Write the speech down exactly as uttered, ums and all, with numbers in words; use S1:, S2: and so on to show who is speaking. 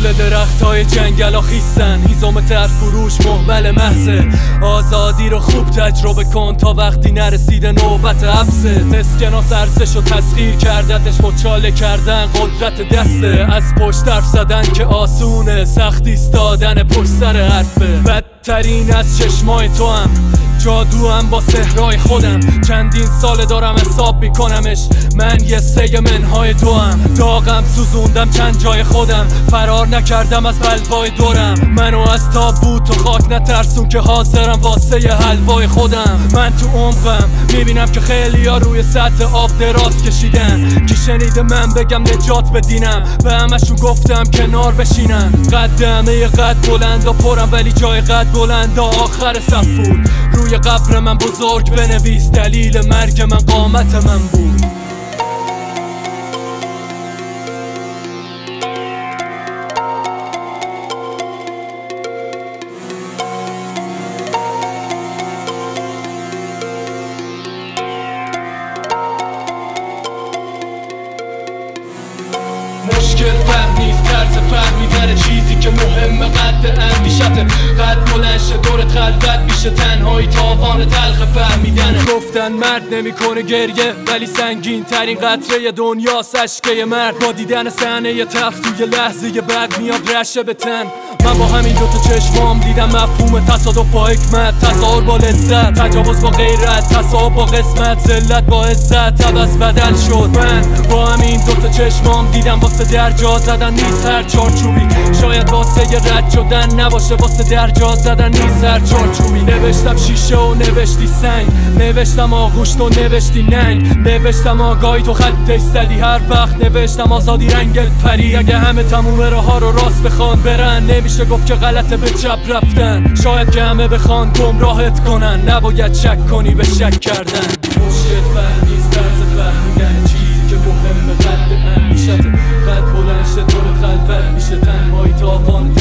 S1: کل درخت های جنگل ها خیستن، هیزم تر فروش محمل محضه. آزادی رو خوب تجربه کن تا وقتی نرسیده نوبت حبسه. اسکناس ارزش و تسخیر کردتش، مچاله کردن قدرت دسته. از پشت حرف زدن که آسونه، سخت ایستادن پشت سر حرفه. بدترین از چشمای تو هم جادو هم با سحرای خودم. چندین سال دارم حساب میکنمش، من یه سه منهای دو هم. داغم سوزوندم چند جای خودم، فرار نکردم از بلوای دورم. منو از تابوت و خاک نترسون که حاضرم واسه حلوای خودم. من تو عمقم میبینم که خیلی ها روی سطح آب دراز کشیدن. کی شنیده من بگم نجات بدینم، به همشون گفتم کنار بشینن. قد همه قد بلند و پرم، ولی جای قد بلند آخر صف بود. روی قبر من بزرگ بنویس، دلیل مرگ من قامت من بود. مشکل فهم نیست، طرز فهمیدن چیزی که مهمه قد اندیشته. قد بلند شه دورت خلوت میشه، تنهایی تاوان تلخ فهمیدنه. گفتن مرد نمیکنه گریه، ولی سنگین ترین قطره دنیاست اشکه مرد. با دیدن صحنه تلخ توی لحظه بعد میاد رشه به تن. من با همین دوتا چشمام دیدم مفهوم تصادف با حکمت، تظاهر با لذت، تجاوز با غیرت، تصاحب با قسمت، ذلت با عزت، عوض بدل شد. من با همین دوتا چشمام دیدم واسه درجا زدن نیست هر چارچوبی. شاید واسه یه رد شدن نباشه، واسه درجا زدن نیست هر چارچوبی. نوشتم شیشه و نوشتی سنگ، نوشتم آغوش تو نوشتی ننگ، نوشتم آگاهی تو خطش زدی هر وقت، نوشتم آزادی رنگت پری. اگه همه تموم راه ها رو راست بخوان برن، نمیشه گفت که غلطه به چپ رفتن. شاید که همه بخوان گمراهت کنن، نباید شک کنی به شک کردن. مشکل فهم نیست، طرز فهمیدن چیزی که مهمه قد اندیشته. قد بلند شه دور خلوت میشه، تنهایی تاوان